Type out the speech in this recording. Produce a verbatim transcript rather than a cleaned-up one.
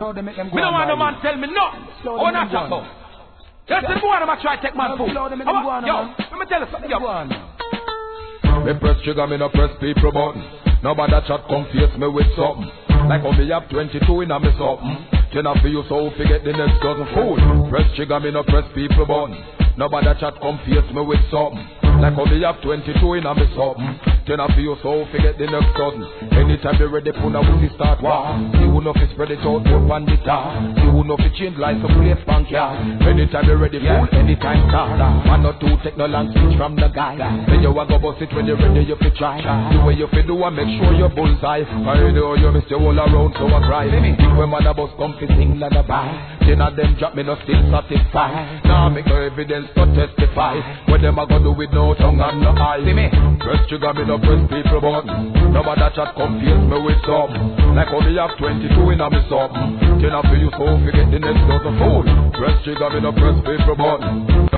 So they make them go Me don't want no man tell me no. Slow Oh, them not down. chat now. Just the boy I'm try to take man No, food. slow them, make How them go about- on, Yo, man. let me tell you something. Yo. Go on. Me press trigger, me no press people button. Nobody chat come face me with something. Like how me have twenty-two in a me something. Then I feel you so forget the next dozen food. Press trigger, me no press people button. Nobody chat come face me with something. Like how me have twenty-two in a me something. Then I feel you so forget the next dozen. Anytime you ready, put a woody start war. You will know if it's spread it out, put on the tar. You will know if it change like some place bank yard. Anytime you ready, fool, anytime car. One or two take no long speech from the guy. Then you a go bust it when you ready, you fi try. The way you fi do and make sure you bullseye. I know you miss you all around, so I cry. Think when man a bus come fi sing lullaby. Then of them drop me no still satisfied. Now make no evidence to testify. What them a go do with no tongue and no eye. Press trigger, me no press people button. Nobody chat confuse me with something. Like how me have twenty-two in a me something. Then I feel you so forget the next dozen fool. Press trigger, me no press people button.